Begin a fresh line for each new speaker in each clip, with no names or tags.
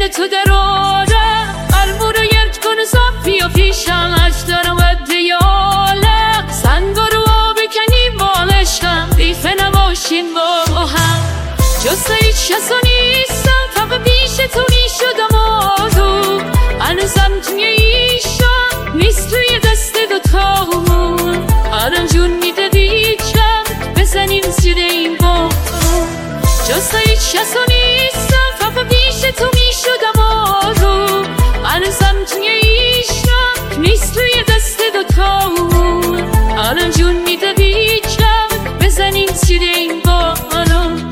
تو در آرم قلبو رو گرد کن و صافی و پیشم اش دارم و دیالم سنگا رو بکنیم با عشقم دیفه نباشیم با هم جز هیچ کسا نیستم فقط پیش تو میشدم آروم هنوزم توی ایشم نیست توی دست دوتامون آدم جون میده دیچم بزنیم زیر این بارون جز هیچ کسا نیستم فقط پیش تو میشدم آروم هنوزم توی ایشم نیست توی دست دوتامون آدم جون میده دیچم بزنیم زیر این بارون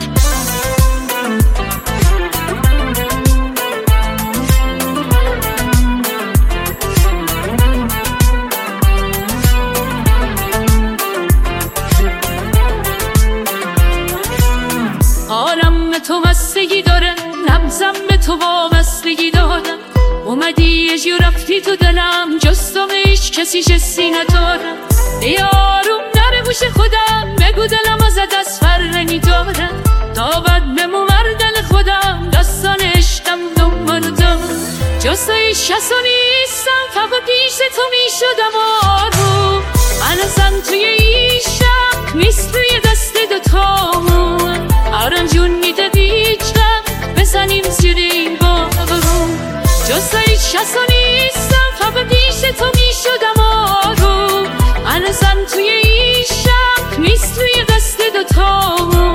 حالم به تو بستگی داره نبضم به تو وابستگی دارم اومدی یه جو رفتی تو دلم جز تو هیچ کسی جسی ندارم یاروم در گوش خودم بگو دلم ازت از فرنی دارم تا بعد بمو دل خودم داستان عشقم دنبال دارم جز هیچ کسا نیستم فقط پیش تو میشدم آروم هنوزم توی ایشم نیست توی دست دوتامون آرام جون میده دیچم بزنیم زیر این بارون جز هیچ کسا نیستم فقط پیش تو میشدم آروم هنوزم توی ایشم نیست توی دست دوتامون